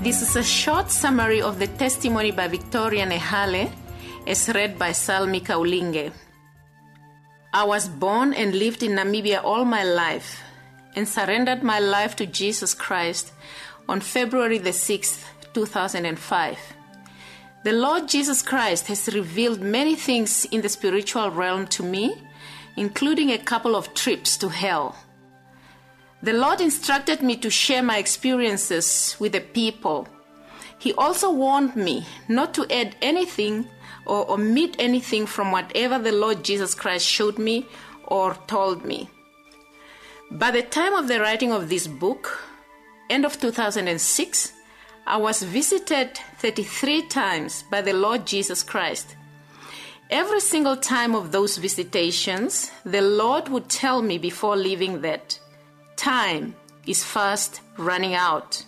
This is a short summary of the testimony by Victoria Nehale, as read by Salmi Kaulinge. I was born and lived in Namibia all my life and surrendered my life to Jesus Christ on February the 6th, 2005. The Lord Jesus Christ has revealed many things in the spiritual realm to me, including a couple of trips to hell. The Lord instructed me to share my experiences with the people. He also warned me not to add anything or omit anything from whatever the Lord Jesus Christ showed me or told me. By the time of the writing of this book, end of 2006, I was visited 33 times by the Lord Jesus Christ. Every single time of those visitations, the Lord would tell me before leaving that time is fast running out.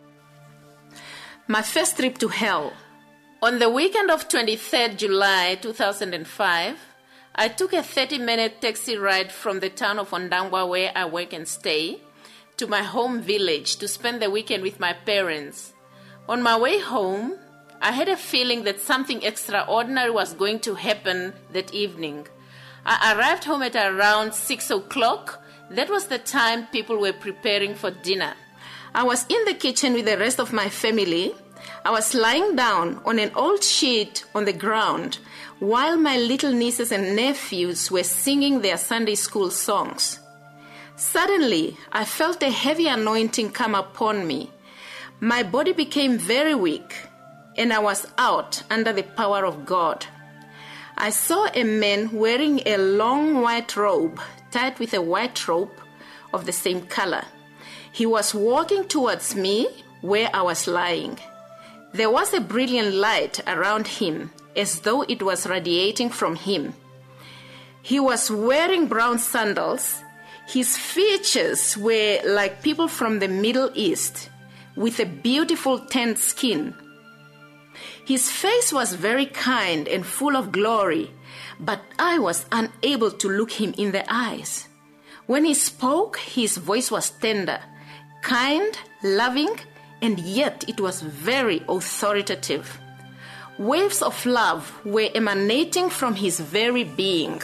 My first trip to hell. On the weekend of 23rd July 2005, I took a 30-minute taxi ride from the town of Ondangwa, where I work and stay, to my home village to spend the weekend with my parents. On my way home, I had a feeling that something extraordinary was going to happen that evening. I arrived home at around 6 o'clock. That was the time people were preparing for dinner. I was in the kitchen with the rest of my family. I was lying down on an old sheet on the ground while my little nieces and nephews were singing their Sunday school songs. Suddenly, I felt a heavy anointing come upon me. My body became very weak, and I was out under the power of God. I saw a man wearing a long white robe tied with a white rope of the same color. He was walking towards me where I was lying. There was a brilliant light around him, as though it was radiating from him. He was wearing brown sandals. His features were like people from the Middle East, with a beautiful tanned skin. His face was very kind and full of glory, but I was unable to look him in the eyes. When he spoke, his voice was tender, kind, loving, and yet it was very authoritative. Waves of love were emanating from his very being.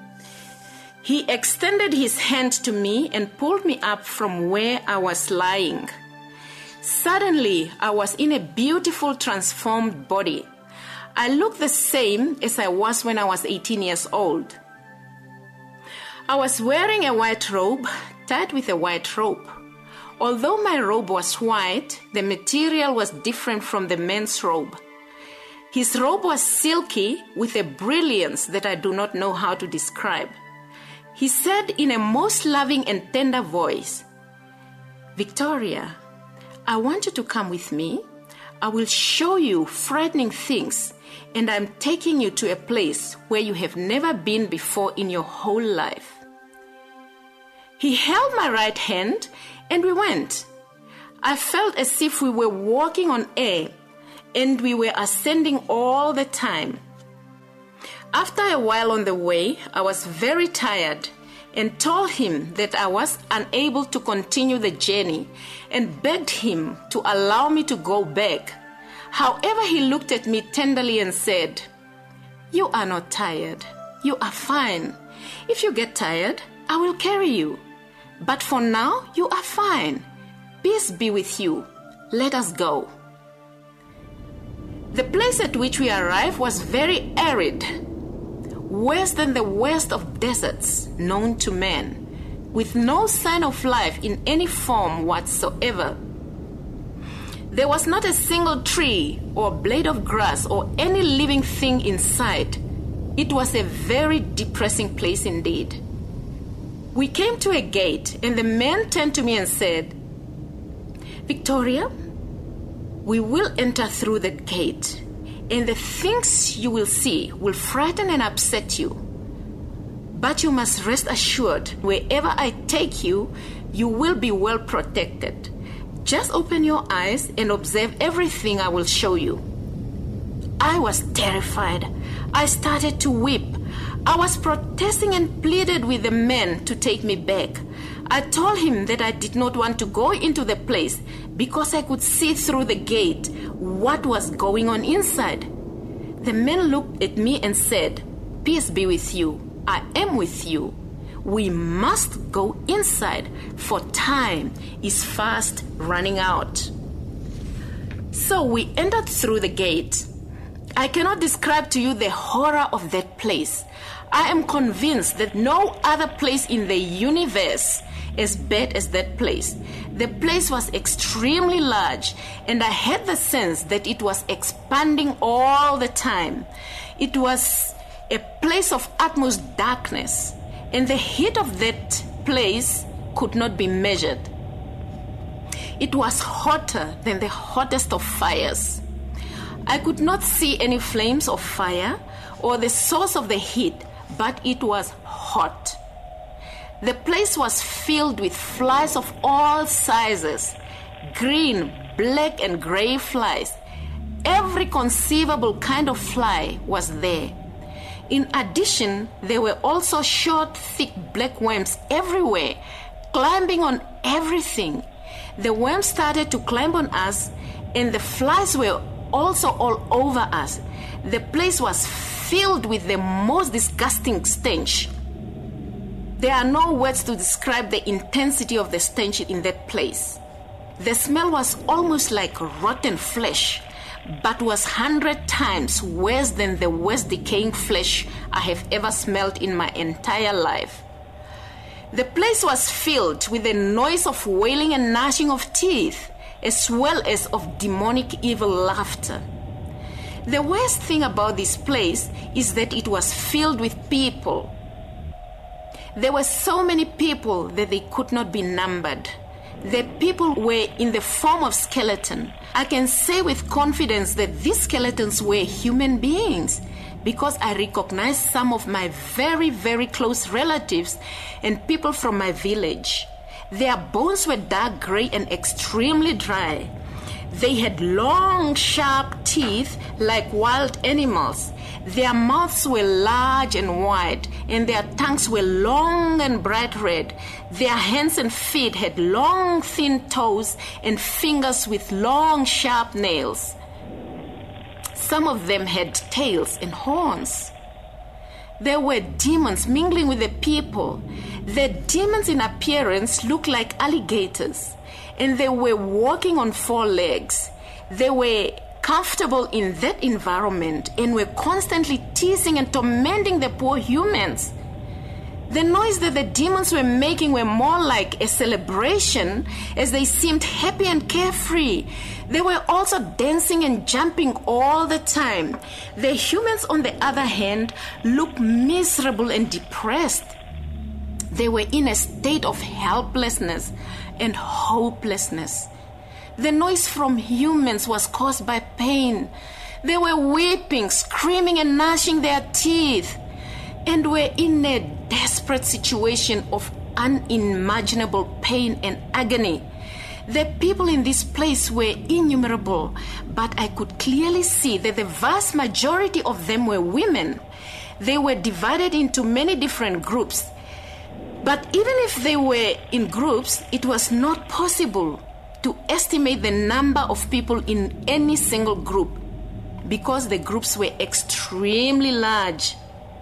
He extended his hand to me and pulled me up from where I was lying. Suddenly, I was in a beautiful transformed body. I looked the same as I was when I was 18 years old. I was wearing a white robe tied with a white rope. Although my robe was white, the material was different from the man's robe. His robe was silky with a brilliance that I do not know how to describe. He said in a most loving and tender voice, "Victoria, I want you to come with me. I will show you frightening things, and I'm taking you to a place where you have never been before in your whole life." He held my right hand, and we went. I felt as if we were walking on air, and we were ascending all the time. After a while on the way, I was very tired and told him that I was unable to continue the journey and begged him to allow me to go back. However, he looked at me tenderly and said, "You are not tired. You are fine. If you get tired, I will carry you. But for now, you are fine. Peace be with you. Let us go." The place at which we arrived was very arid, worse than the worst of deserts known to man, with no sign of life in any form whatsoever. There was not a single tree or blade of grass or any living thing in sight. It was a very depressing place indeed. We came to a gate, and the man turned to me and said, "Victoria, we will enter through the gate, and the things you will see will frighten and upset you. But you must rest assured, wherever I take you, you will be well protected. Just open your eyes and observe everything I will show you." I was terrified. I started to weep. I was protesting and pleaded with the man to take me back. I told him that I did not want to go into the place because I could see through the gate what was going on inside. The man looked at me and said, "Peace be with you. I am with you. We must go inside, for time is fast running out." So we entered through the gate. I cannot describe to you the horror of that place. I am convinced that no other place in the universe as bad as that place. The place was extremely large, and I had the sense that it was expanding all the time. It was a place of utmost darkness, and the heat of that place could not be measured. It was hotter than the hottest of fires. I could not see any flames of fire or the source of the heat, but it was hot. The place was filled with flies of all sizes, green, black, and gray flies. Every conceivable kind of fly was there. In addition, there were also short, thick black worms everywhere, climbing on everything. The worms started to climb on us, and the flies were also all over us. The place was filled with the most disgusting stench. There are no words to describe the intensity of the stench in that place. The smell was almost like rotten flesh, but was 100 times worse than the worst decaying flesh I have ever smelled in my entire life. The place was filled with the noise of wailing and gnashing of teeth, as well as of demonic evil laughter. The worst thing about this place is that it was filled with people. There were so many people that they could not be numbered. The people were in the form of skeleton. I can say with confidence that these skeletons were human beings, because I recognized some of my very, very close relatives and people from my village. Their bones were dark gray and extremely dry. They had long, sharp teeth like wild animals. Their mouths were large and wide, and their tongues were long and bright red. Their hands and feet had long, thin toes and fingers with long, sharp nails. Some of them had tails and horns. There were demons mingling with the people. The demons in appearance looked like alligators, and they were walking on 4 legs. They were comfortable in that environment and were constantly teasing and tormenting the poor humans. The noise that the demons were making were more like a celebration, as they seemed happy and carefree. They were also dancing and jumping all the time. The humans, on the other hand, looked miserable and depressed. They were in a state of helplessness and hopelessness. The noise from humans was caused by pain. They were weeping, screaming, and gnashing their teeth, and were in a desperate situation of unimaginable pain and agony. The people in this place were innumerable, but I could clearly see that the vast majority of them were women. They were divided into many different groups. But even if they were in groups, it was not possible to estimate the number of people in any single group, because the groups were extremely large.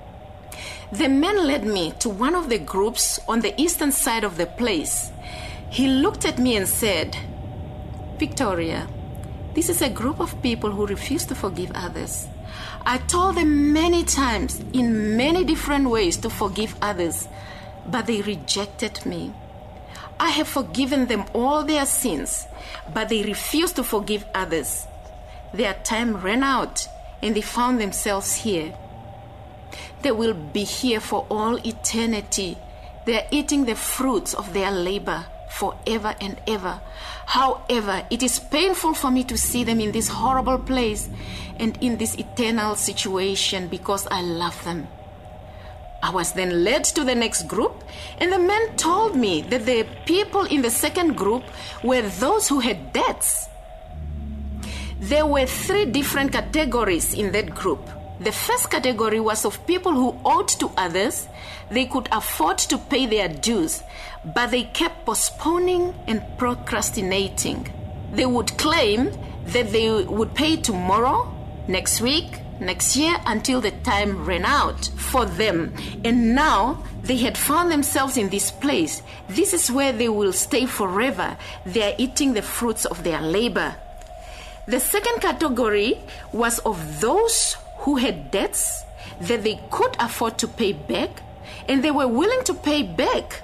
The man led me to one of the groups on the eastern side of the place. He looked at me and said, "Victoria, this is a group of people who refuse to forgive others. I told them many times in many different ways to forgive others, but they rejected me. I have forgiven them all their sins, but they refuse to forgive others. Their time ran out and they found themselves here. They will be here for all eternity. They are eating the fruits of their labor forever and ever. However, it is painful for me to see them in this horrible place and in this eternal situation, because I love them." I was then led to the next group, and the man told me that the people in the second group were those who had debts. There were 3 different categories in that group. The first category was of people who owed to others. They could afford to pay their dues, but they kept postponing and procrastinating. They would claim that they would pay tomorrow, next week, next year, until the time ran out for them. And now they had found themselves in this place. This is where they will stay forever. They are eating the fruits of their labor. The second category was of those who had debts that they could afford to pay back, and they were willing to pay back,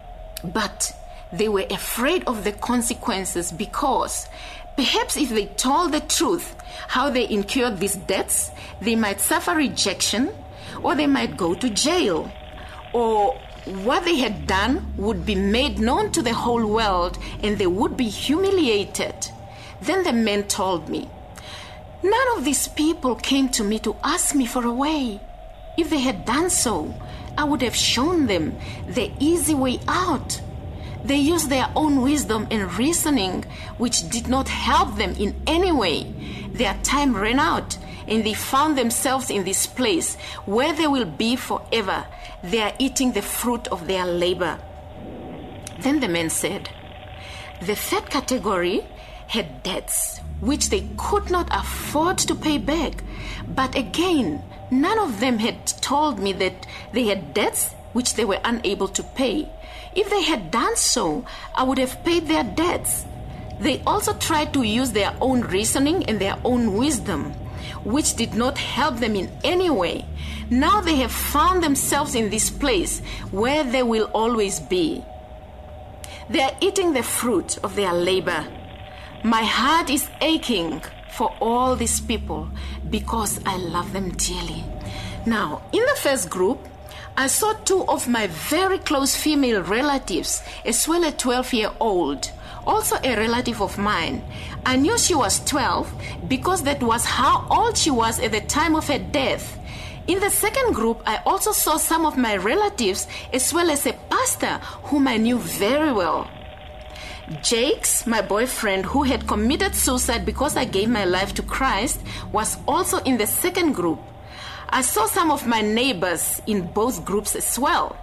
but they were afraid of the consequences because perhaps if they told the truth how they incurred these debts, they might suffer rejection, or they might go to jail, or what they had done would be made known to the whole world and they would be humiliated. Then the man told me, "None of these people came to me to ask me for a way. If they had done so, I would have shown them the easy way out. They used their own wisdom and reasoning, which did not help them in any way. Their time ran out, and they found themselves in this place where they will be forever. They are eating the fruit of their labor." Then the man said, "The third category had debts which they could not afford to pay back. But again, none of them had told me that they had debts which they were unable to pay. If they had done so, I would have paid their debts. They also tried to use their own reasoning and their own wisdom, which did not help them in any way. Now they have found themselves in this place where they will always be. They are eating the fruit of their labor. My heart is aching for all these people because I love them dearly." Now, in the first group, I saw two of my very close female relatives, as well as a 12-year-old, also a relative of mine. I knew she was 12 because that was how old she was at the time of her death. In the second group, I also saw some of my relatives, as well as a pastor whom I knew very well. Jakes, my boyfriend, who had committed suicide because I gave my life to Christ, was also in the second group. I saw some of my neighbors in both groups as well.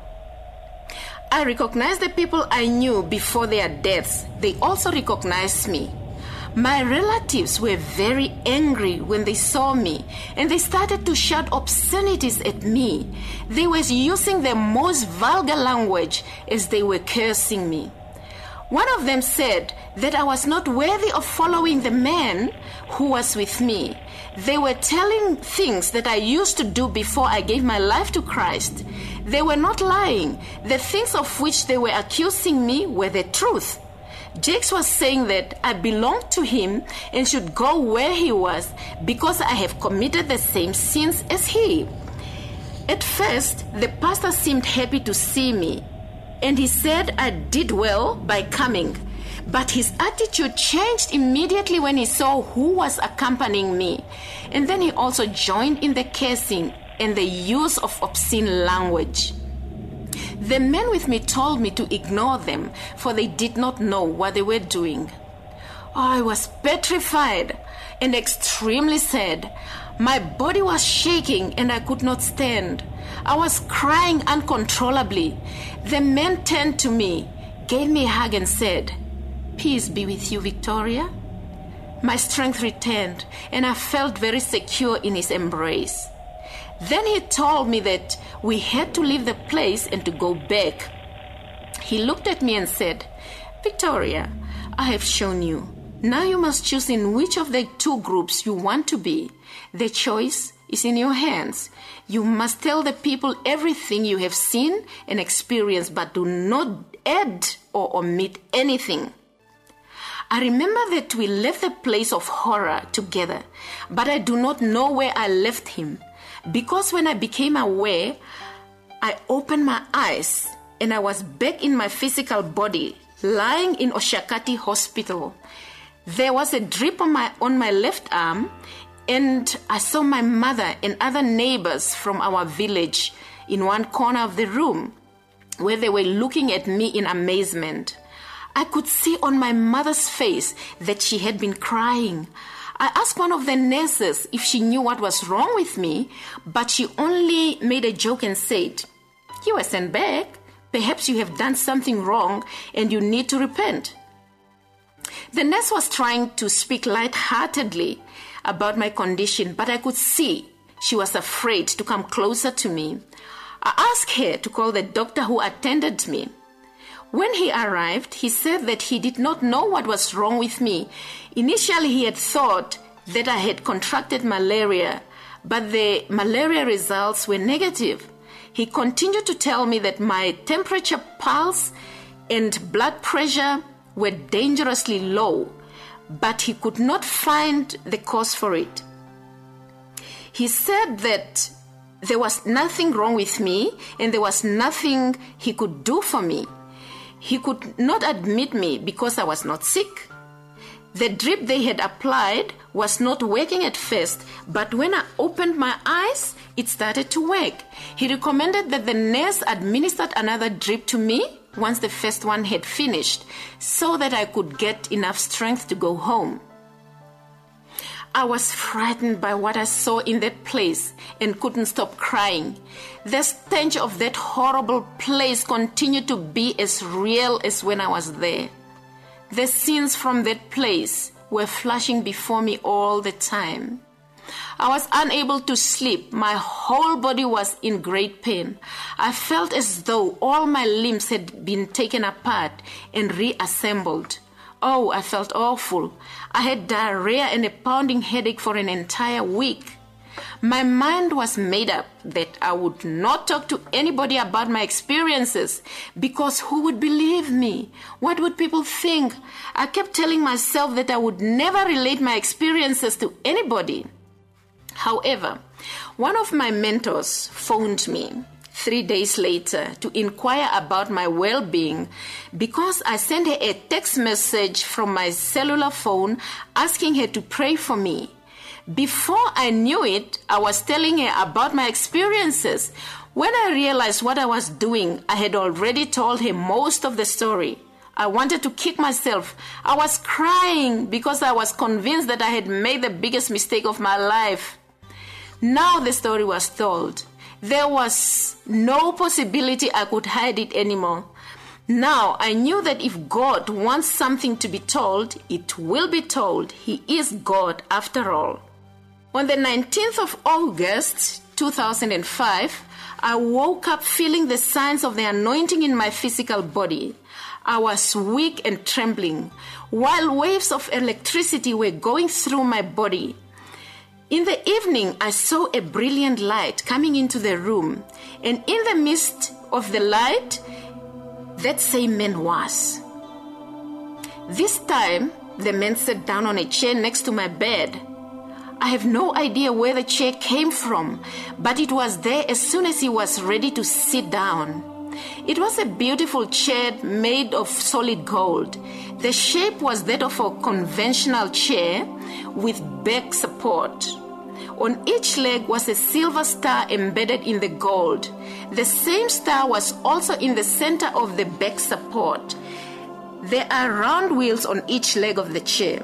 I recognized the people I knew before their deaths. They also recognized me. My relatives were very angry when they saw me, and they started to shout obscenities at me. They were using the most vulgar language as they were cursing me. One of them said that I was not worthy of following the man who was with me. They were telling things that I used to do before I gave my life to Christ. They were not lying. The things of which they were accusing me were the truth. Jakes was saying that I belonged to him and should go where he was because I have committed the same sins as he. At first, the pastor seemed happy to see me, and he said I did well by coming. But his attitude changed immediately when he saw who was accompanying me. And then he also joined in the cursing and the use of obscene language. The men with me told me to ignore them, for they did not know what they were doing. I was petrified and extremely sad. My body was shaking and I could not stand. I was crying uncontrollably. The men turned to me, gave me a hug and said, "Peace be with you, Victoria." My strength returned and I felt very secure in his embrace. Then he told me that we had to leave the place and to go back. He looked at me and said, "Victoria, I have shown you. Now you must choose in which of the two groups you want to be. The choice is in your hands. You must tell the people everything you have seen and experienced, but do not add or omit anything." I remember that we left the place of horror together, but I do not know where I left him, because when I became aware, I opened my eyes and I was back in my physical body, lying in Oshakati Hospital. There was a drip on my left arm, and I saw my mother and other neighbors from our village in one corner of the room, where they were looking at me in amazement. I could see on my mother's face that she had been crying. I asked one of the nurses if she knew what was wrong with me, but she only made a joke and said, "You were sent back. Perhaps you have done something wrong and you need to repent." The nurse was trying to speak lightheartedly about my condition, but I could see she was afraid to come closer to me. I asked her to call the doctor who attended me. When he arrived, he said that he did not know what was wrong with me. Initially, he had thought that I had contracted malaria, but the malaria results were negative. He continued to tell me that my temperature, pulse, and blood pressure were dangerously low, but he could not find the cause for it. He said that there was nothing wrong with me and there was nothing he could do for me. He could not admit me because I was not sick. The drip they had applied was not working at first, but when I opened my eyes, it started to work. He recommended that the nurse administered another drip to me once the first one had finished, so that I could get enough strength to go home. I was frightened by what I saw in that place and couldn't stop crying. The stench of that horrible place continued to be as real as when I was there. The scenes from that place were flashing before me all the time. I was unable to sleep. My whole body was in great pain. I felt as though all my limbs had been taken apart and reassembled. Oh, I felt awful. I had diarrhea and a pounding headache for an entire week. My mind was made up that I would not talk to anybody about my experiences because who would believe me? What would people think? I kept telling myself that I would never relate my experiences to anybody. However, one of my mentors phoned me 3 days later to inquire about my well-being because I sent her a text message from my cellular phone asking her to pray for me. Before I knew it, I was telling her about my experiences. When I realized what I was doing, I had already told her most of the story. I wanted to kick myself. I was crying because I was convinced that I had made the biggest mistake of my life. Now the story was told. There was no possibility I could hide it anymore. Now I knew that if God wants something to be told, it will be told. He is God after all. On the 19th of August 2005, I woke up feeling the signs of the anointing in my physical body. I was weak and trembling, while waves of electricity were going through my body. In the evening, I saw a brilliant light coming into the room, and in the midst of the light, that same man was. This time, the man sat down on a chair next to my bed. I have no idea where the chair came from, but it was there as soon as he was ready to sit down. It was a beautiful chair made of solid gold. The shape was that of a conventional chair with back support. On each leg was a silver star embedded in the gold. The same star was also in the center of the back support. There are round wheels on each leg of the chair.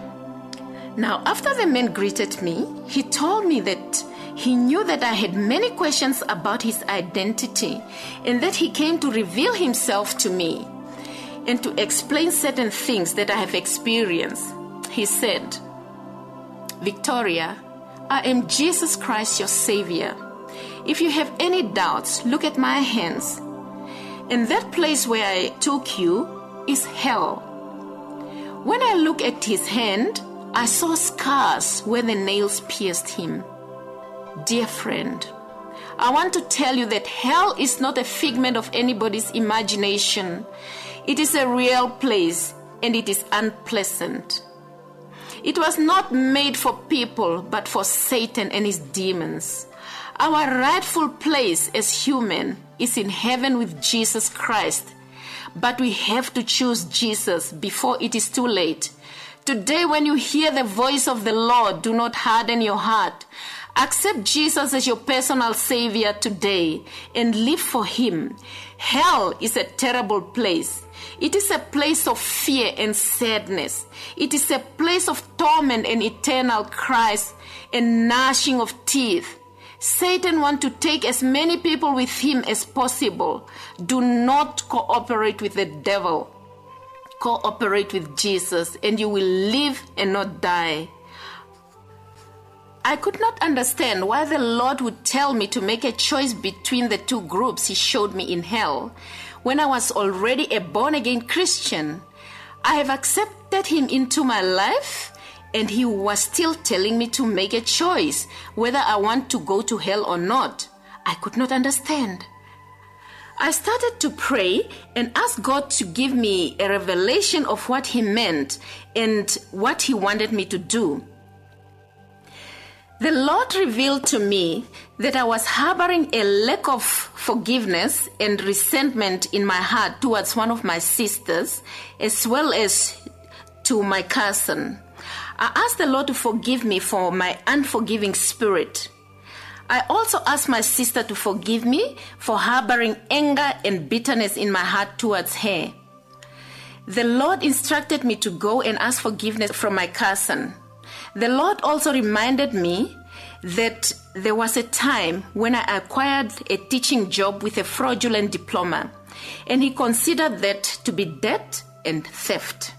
Now, after the man greeted me, he told me that he knew that I had many questions about his identity and that he came to reveal himself to me and to explain certain things that I have experienced. He said, "Victoria, I am Jesus Christ, your Savior. If you have any doubts, look at my hands. And that place where I took you is hell." When I looked at his hand, I saw scars where the nails pierced him. Dear friend, I want to tell you that hell is not a figment of anybody's imagination. It is a real place and it is unpleasant. It was not made for people, but for Satan and his demons. Our rightful place as human is in heaven with Jesus Christ. But we have to choose Jesus before it is too late. Today, when you hear the voice of the Lord, do not harden your heart. Accept Jesus as your personal Savior today and live for Him. Hell is a terrible place. It is a place of fear and sadness. It is a place of torment and eternal cries and gnashing of teeth. Satan wants to take as many people with him as possible. Do not cooperate with the devil. Cooperate with Jesus, and you will live and not die. I could not understand why the Lord would tell me to make a choice between the two groups He showed me in hell when I was already a born-again Christian. I have accepted Him into my life, and He was still telling me to make a choice whether I want to go to hell or not. I could not understand. I started to pray and ask God to give me a revelation of what He meant and what He wanted me to do. The Lord revealed to me that I was harboring a lack of forgiveness and resentment in my heart towards one of my sisters, as well as to my cousin. I asked the Lord to forgive me for my unforgiving spirit. I also asked my sister to forgive me for harboring anger and bitterness in my heart towards her. The Lord instructed me to go and ask forgiveness from my cousin. The Lord also reminded me that there was a time when I acquired a teaching job with a fraudulent diploma, and He considered that to be debt and theft.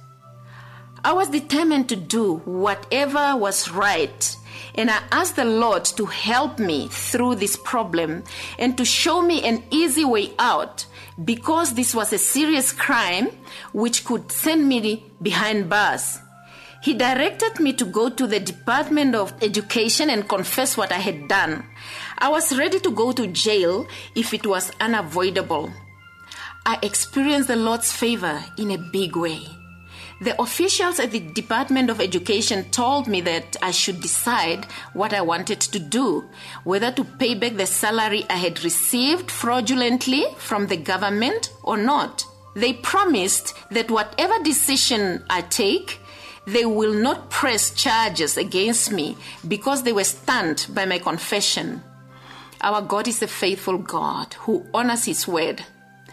I was determined to do whatever was right, and I asked the Lord to help me through this problem and to show me an easy way out, because this was a serious crime which could send me behind bars. He directed me to go to the Department of Education and confess what I had done. I was ready to go to jail if it was unavoidable. I experienced the Lord's favor in a big way. The officials at the Department of Education told me that I should decide what I wanted to do, whether to pay back the salary I had received fraudulently from the government or not. They promised that whatever decision I take, they will not press charges against me because they were stunned by my confession. Our God is a faithful God who honors His word.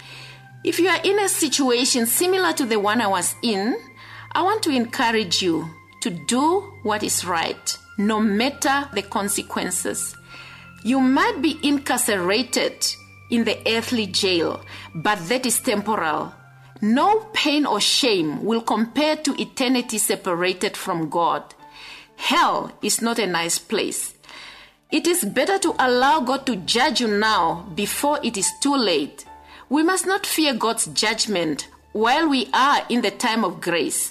If you are in a situation similar to the one I was in, I want to encourage you to do what is right, no matter the consequences. You might be incarcerated in the earthly jail, but that is temporal. No pain or shame will compare to eternity separated from God. Hell is not a nice place. It is better to allow God to judge you now before it is too late. We must not fear God's judgment while we are in the time of grace.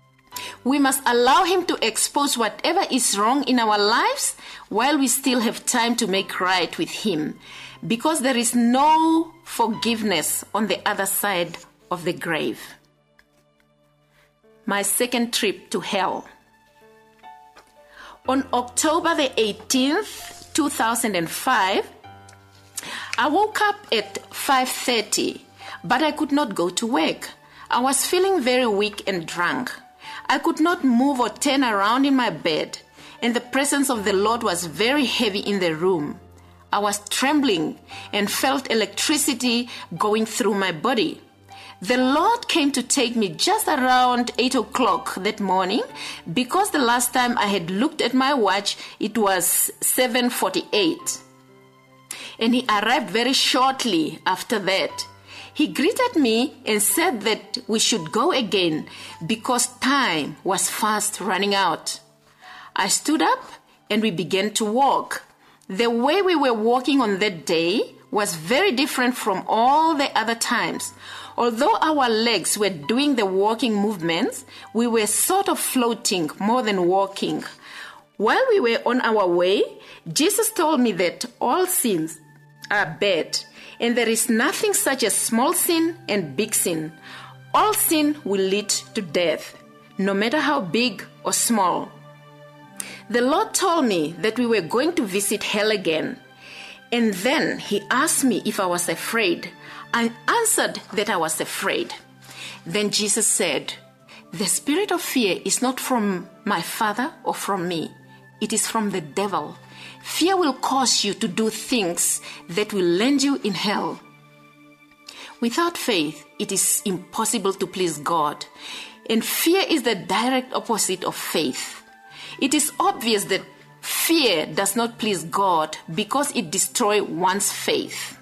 We must allow Him to expose whatever is wrong in our lives while we still have time to make right with Him, because there is no forgiveness on the other side of the grave. My second trip to hell. On October the 18th, 2005, I woke up at 5:30, but I could not go to work. I was feeling very weak and drunk. I could not move or turn around in my bed, and the presence of the Lord was very heavy in the room. I was trembling and felt electricity going through my body. The Lord came to take me just around 8 o'clock that morning, because the last time I had looked at my watch, it was 7:48. And He arrived very shortly after that. He greeted me and said that we should go again because time was fast running out. I stood up and we began to walk. The way we were walking on that day was very different from all the other times. Although our legs were doing the walking movements, we were sort of floating more than walking. While we were on our way, Jesus told me that all sins are bad, and there is nothing such as small sin and big sin. All sin will lead to death, no matter how big or small. The Lord told me that we were going to visit hell again, and then He asked me if I was afraid. I answered that I was afraid. Then Jesus said, "The spirit of fear is not from my Father or from me. it is from the devil. Fear will cause you to do things that will land you in hell. Without faith, it is impossible to please God. And fear is the direct opposite of faith. It is obvious that fear does not please God because it destroys one's faith.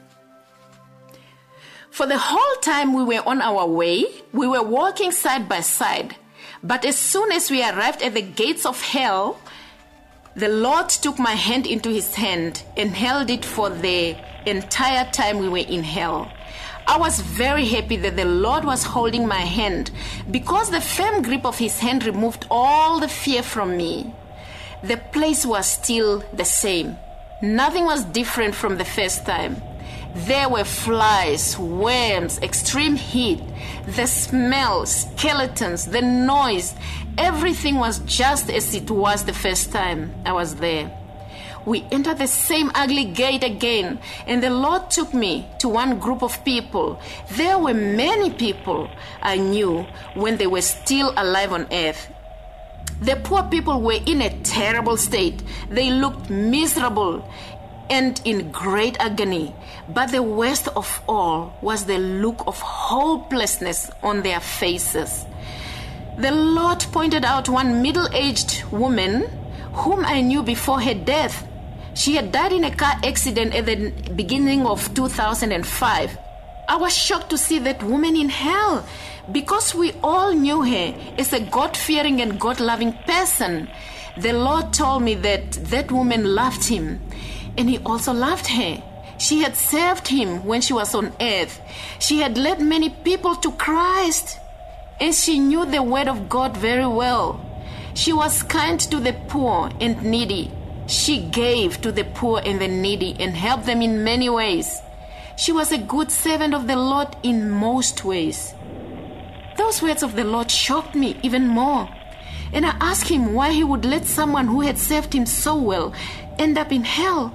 For the whole time we were on our way, we were walking side by side. But as soon as we arrived at the gates of hell, the Lord took my hand into his hand and held it for the entire time we were in hell. I was very happy that the Lord was holding my hand because the firm grip of his hand removed all the fear from me. The place was still the same. Nothing was different from the first time. There were flies, worms, extreme heat, the smell, skeletons, the noise. Everything was just as it was the first time I was there. We entered the same ugly gate again, and the Lord took me to one group of people. There were many people I knew when they were still alive on earth. The poor people were in a terrible state. They looked miserable and in great agony. But the worst of all was the look of hopelessness on their faces. The Lord pointed out one middle-aged woman whom I knew before her death. She had died in a car accident at the beginning of 2005. I was shocked to see that woman in hell because we all knew her as a God-fearing and God-loving person. The Lord told me that that woman loved him and he also loved her. She had served him when she was on earth. She had led many people to Christ and she knew the word of God very well. She was kind to the poor and needy. She gave to the poor and the needy and helped them in many ways. She was a good servant of the Lord in most ways. Those words of the Lord shocked me even more. And I asked him why he would let someone who had served him so well end up in hell.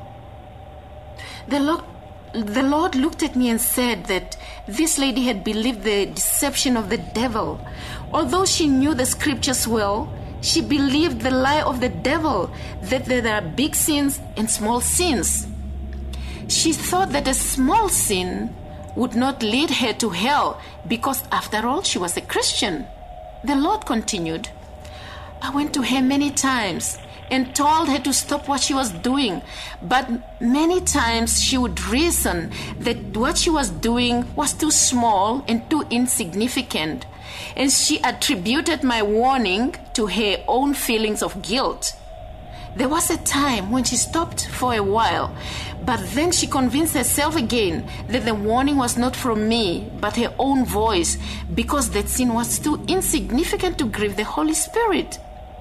The Lord looked at me and said that this lady had believed the deception of the devil. Although she knew the scriptures well, she believed the lie of the devil that there are big sins and small sins. She thought that a small sin would not lead her to hell because, after all, she was a Christian. The Lord continued, I went to her many times and told her to stop what she was doing, but many times she would reason that what she was doing was too small and too insignificant, and she attributed my warning to her own feelings of guilt. There was a time when she stopped for a while, but then she convinced herself again that the warning was not from me, but her own voice, because that sin was too insignificant to grieve the Holy Spirit.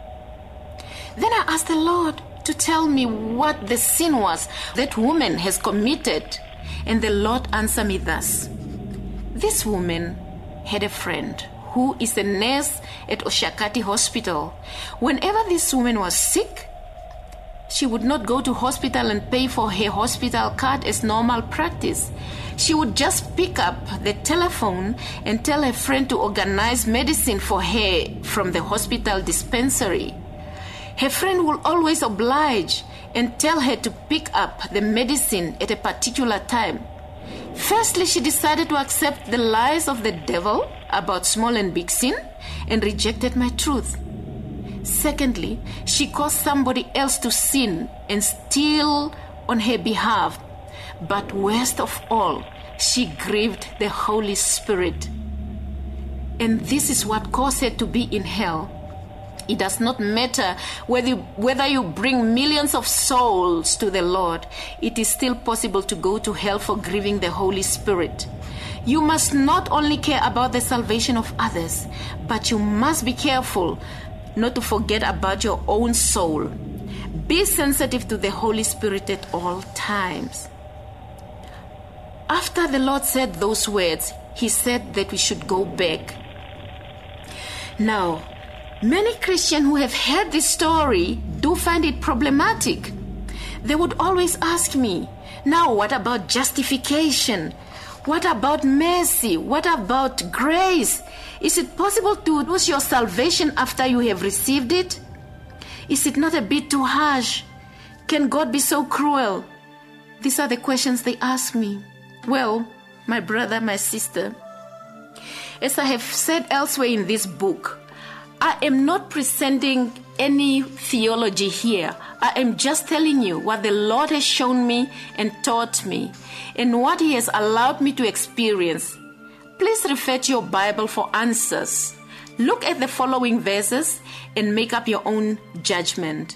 Then I asked the Lord to tell me what the sin was that woman has committed, and the Lord answered me thus. This woman had a friend who is a nurse at Oshakati Hospital. Whenever this woman was sick, she would not go to hospital and pay for her hospital card as normal practice. She would just pick up the telephone and tell her friend to organize medicine for her from the hospital dispensary. Her friend will always oblige and tell her to pick up the medicine at a particular time. Firstly, she decided to accept the lies of the devil about small and big sin and rejected my truth. Secondly, she caused somebody else to sin and steal on her behalf. But worst of all, she grieved the Holy Spirit. And this is what caused her to be in hell. It does not matter whether you bring millions of souls to the Lord. It is still possible to go to hell for grieving the Holy Spirit. You must not only care about the salvation of others, but you must be careful not to forget about your own soul. Be sensitive to the Holy Spirit at all times. After the Lord said those words, he said that we should go back. Now, many Christians who have heard this story do find it problematic. They would always ask me, now what about justification? What about mercy? What about grace? Is it possible to lose your salvation after you have received it? Is it not a bit too harsh? Can God be so cruel? These are the questions they ask me. Well, my brother, my sister, as I have said elsewhere in this book, I am not presenting any theology here. I am just telling you what the Lord has shown me and taught me, and what He has allowed me to experience. Please refer to your Bible for answers. Look at the following verses and make up your own judgment.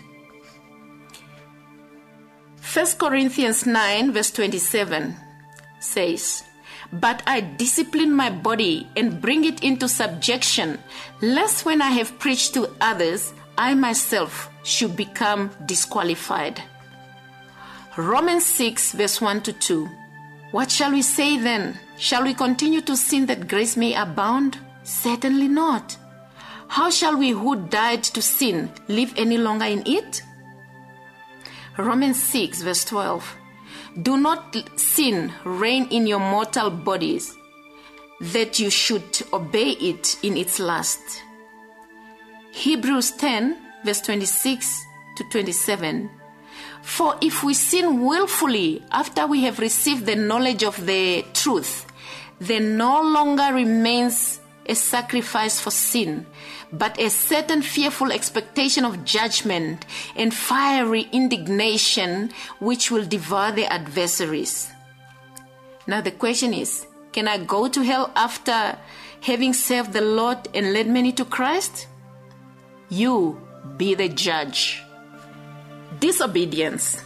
1 Corinthians 9 verse 27 says, "But I discipline my body and bring it into subjection, lest when I have preached to others, I myself should become disqualified." Romans 6 verse 1 to 2. "What shall we say then? Shall we continue to sin that grace may abound? Certainly not. How shall we who died to sin live any longer in it?" Romans 6 verse 12. "Do not sin reign in your mortal bodies, that you should obey it in its lust." Hebrews 10 verse 26 to 27. "For if we sin willfully after we have received the knowledge of the truth, then no longer remains a sacrifice for sin, but a certain fearful expectation of judgment and fiery indignation which will devour the adversaries." Now the question is, can I go to hell after having served the Lord and led many to Christ? You be the judge. Disobedience.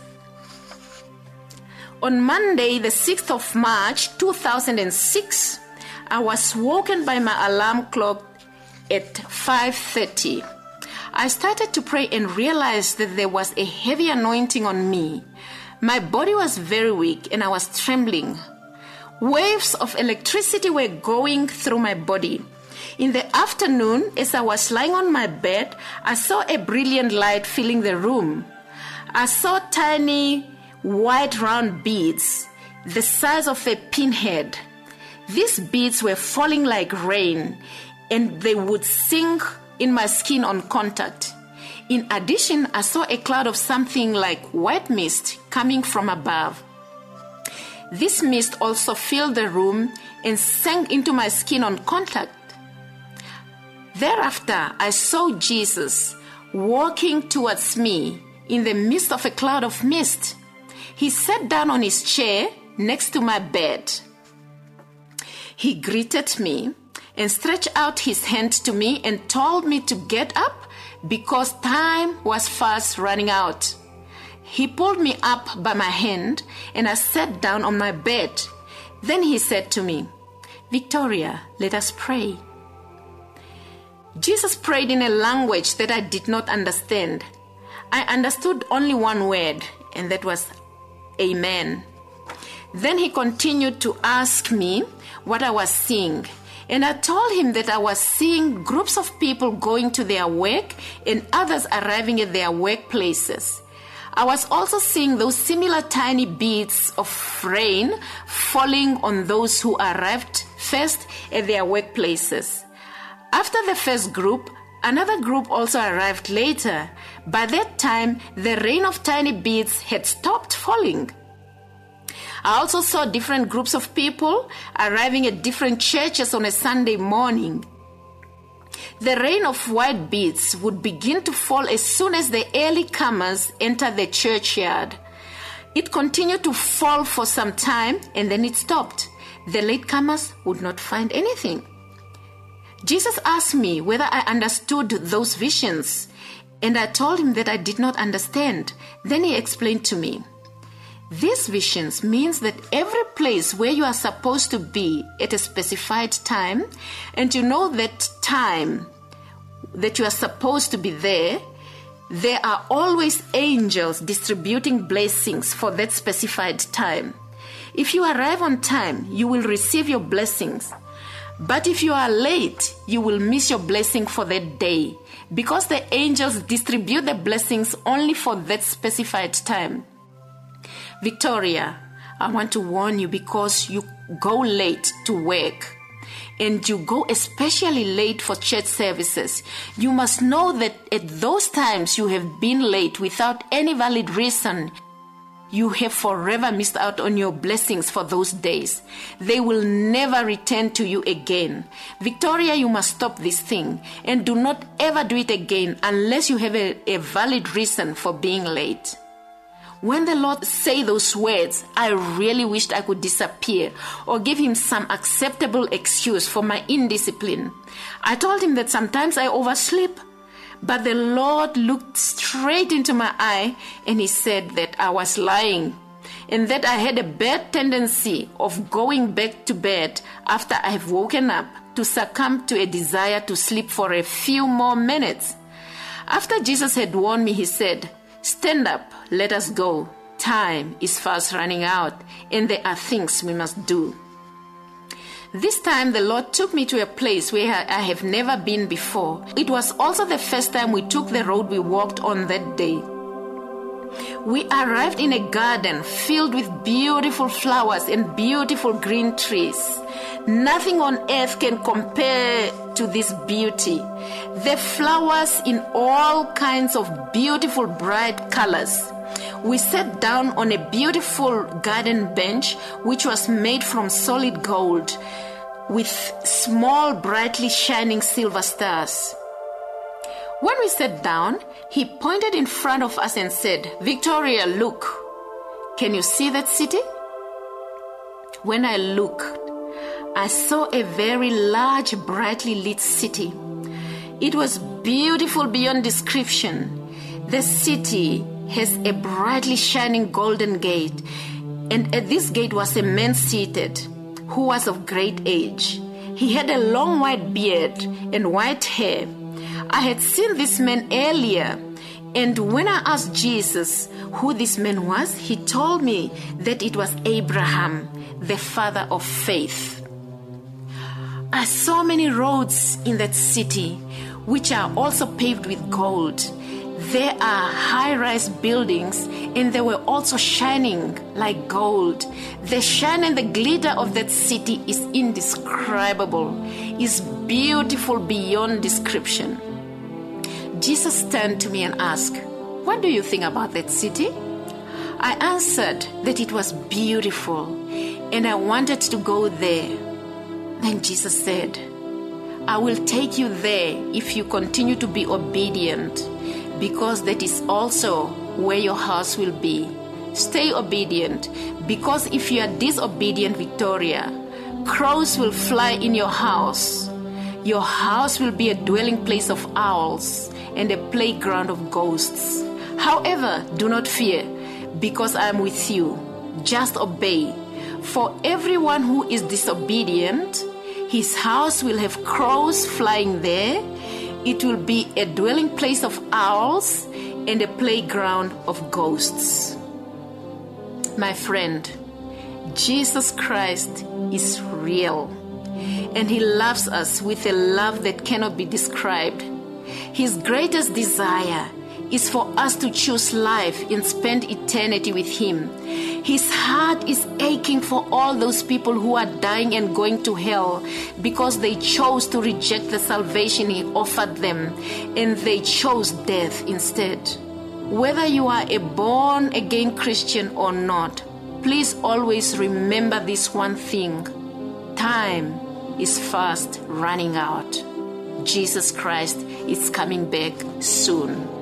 On Monday, the 6th of March, 2006, I was woken by my alarm clock at 5:30. I started to pray and realized that there was a heavy anointing on me. My body was very weak and I was trembling. Waves of electricity were going through my body. In the afternoon, as I was lying on my bed, I saw a brilliant light filling the room. I saw tiny white round beads, the size of a pinhead. These beads were falling like rain, and they would sink in my skin on contact. In addition, I saw a cloud of something like white mist coming from above. This mist also filled the room and sank into my skin on contact. Thereafter, I saw Jesus walking towards me in the midst of a cloud of mist. He sat down on his chair next to my bed. He greeted me and stretched out his hand to me and told me to get up because time was fast running out. He pulled me up by my hand and I sat down on my bed. Then he said to me, "Victoria, let us pray." Jesus prayed in a language that I did not understand. I understood only one word, and that was Amen. Then he continued to ask me what I was seeing, and I told him that I was seeing groups of people going to their work and others arriving at their workplaces. I was also seeing those similar tiny beads of rain falling on those who arrived first at their workplaces. After the first group, another group also arrived later. By that time, the rain of tiny beads had stopped falling. I also saw different groups of people arriving at different churches on a Sunday morning. The rain of white beads would begin to fall as soon as the early comers entered the churchyard. It continued to fall for some time and then it stopped. The latecomers would not find anything. Jesus asked me whether I understood those visions, and I told him that I did not understand. Then he explained to me, "These visions means that every place where you are supposed to be at a specified time, and you know that time that you are supposed to be there are always angels distributing blessings for that specified time. If you arrive on time, you will receive your blessings. But if you are late, you will miss your blessing for that day, because the angels distribute the blessings only for that specified time. Victoria, I want to warn you because you go late to work and you go especially late for church services, you must know that at those times you have been late without any valid reason. You have forever missed out on your blessings for those days. They will never return to you again. Victoria, you must stop this thing and do not ever do it again unless you have a valid reason for being late. When the Lord say those words, I really wished I could disappear or give him some acceptable excuse for my indiscipline. I told him that sometimes I oversleep. But the Lord looked straight into my eye and he said that I was lying and that I had a bad tendency of going back to bed after I have woken up to succumb to a desire to sleep for a few more minutes. After Jesus had warned me, he said, "Stand up, let us go. Time is fast running out and there are things we must do." This time the Lord took me to a place where I have never been before. It was also the first time we took the road we walked on that day. We arrived in a garden filled with beautiful flowers and beautiful green trees. Nothing on earth can compare to this beauty. The flowers in all kinds of beautiful bright colors. We sat down on a beautiful garden bench which was made from solid gold with small brightly shining silver stars. When we sat down, he pointed in front of us and said, "Victoria, look. Can you see that city?" When I looked, I saw a very large, brightly lit city. It was beautiful beyond description. The city has a brightly shining golden gate, and at this gate was a man seated who was of great age. He had a long white beard and white hair. I had seen this man earlier, and when I asked Jesus who this man was, he told me that it was Abraham, the father of faith. I saw many roads in that city, which are also paved with gold. There are high-rise buildings, and they were also shining like gold. The shine and the glitter of that city is indescribable, is beautiful beyond description. Jesus turned to me and asked, "What do you think about that city?" I answered that it was beautiful, and I wanted to go there. Then Jesus said, "I will take you there if you continue to be obedient, because that is also where your house will be. Stay obedient, because if you are disobedient, Victoria, crows will fly in your house. Your house will be a dwelling place of owls and a playground of ghosts. However, do not fear, because I am with you. Just obey. For everyone who is disobedient, his house will have crows flying there. It will be a dwelling place of owls and a playground of ghosts." My friend, Jesus Christ is real, and he loves us with a love that cannot be described. His greatest desire is for us to choose life and spend eternity with him. His heart is aching for all those people who are dying and going to hell because they chose to reject the salvation he offered them, and they chose death instead. Whether you are a born-again Christian or not, please always remember this one thing: time is fast running out. Jesus Christ is coming back soon.